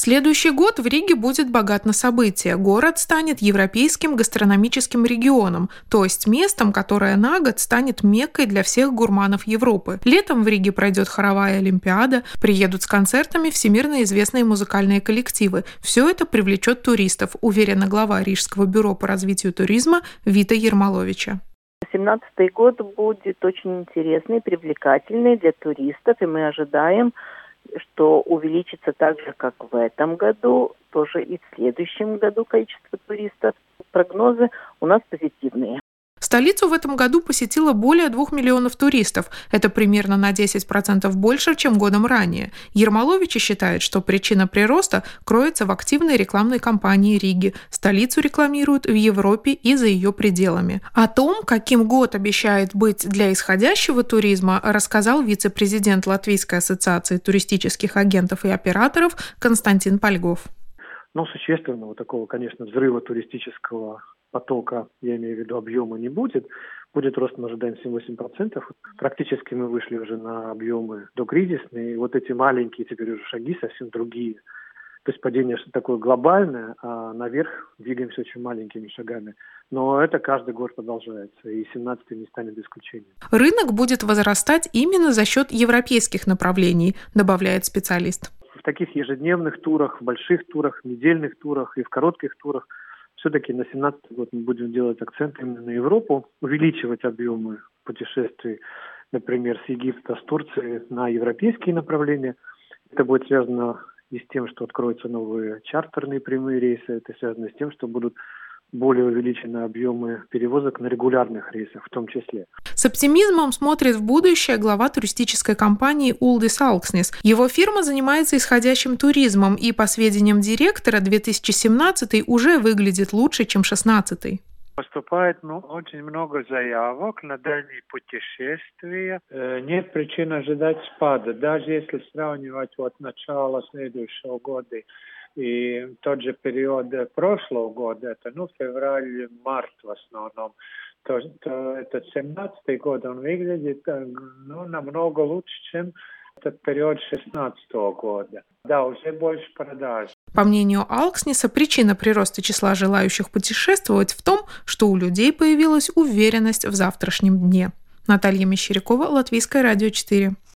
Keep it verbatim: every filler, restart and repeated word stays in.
Следующий год в Риге будет богат на события. Город станет европейским гастрономическим регионом, то есть местом, которое на год станет меккой для всех гурманов Европы. Летом в Риге пройдет хоровая олимпиада, приедут с концертами всемирно известные музыкальные коллективы. Все это привлечет туристов, уверена глава Рижского бюро по развитию туризма Вита Ермоловича. две тысячи семнадцатый год будет очень интересный, привлекательный для туристов, и мы ожидаем, что увеличится так же, как в этом году, тоже и в следующем году количество туристов. Прогнозы у нас позитивные. Столицу в этом году посетило более двух миллионов туристов. Это примерно на десять процентов больше, чем годом ранее. Ермолович считает, что причина прироста кроется в активной рекламной кампании Риги. Столицу рекламируют в Европе и за ее пределами. О том, каким год обещает быть для исходящего туризма, рассказал вице-президент Латвийской ассоциации туристических агентов и операторов Константин Пальгов. Ну, существенного такого, конечно, взрыва туристического потока, я имею в виду объема, не будет. Будет рост, мы ожидаем, семь-восемь процентов. Практически мы вышли уже на объемы докризисные. И вот эти маленькие теперь уже шаги совсем другие. То есть падение что-то такое глобальное, а наверх двигаемся очень маленькими шагами. Но это каждый год продолжается, и семнадцатый не станет исключением. Рынок будет возрастать именно за счет европейских направлений, добавляет специалист. В таких ежедневных турах, в больших турах, в недельных турах и в коротких турах все-таки на семнадцатый год мы будем делать акцент именно на Европу, увеличивать объемы путешествий, например, с Египта, с Турции на европейские направления. Это будет связано и с тем, что откроются новые чартерные прямые рейсы, это связано с тем, что будут более увеличены объемы перевозок на регулярных рейсах в том числе. С оптимизмом смотрит в будущее глава туристической компании Улдис Алкснис. Его фирма занимается исходящим туризмом, и, по сведениям директора, две тысячи семнадцатый уже выглядит лучше, чем шестнадцатый. Поступает ну, очень много заявок на дальние путешествия. Э, нет причин ожидать спада. Даже если сравнивать вот начало следующего года и тот же период прошлого года, это ну, февраль-март в основном, то, то этот семнадцатый год, он выглядит ну, намного лучше, чем этот период шестнадцатого года. Да, уже больше продаж. По мнению Алкснеса, причина прироста числа желающих путешествовать в том, что у людей появилась уверенность в завтрашнем дне. Наталья Мещерякова, Латвийское радио четыре.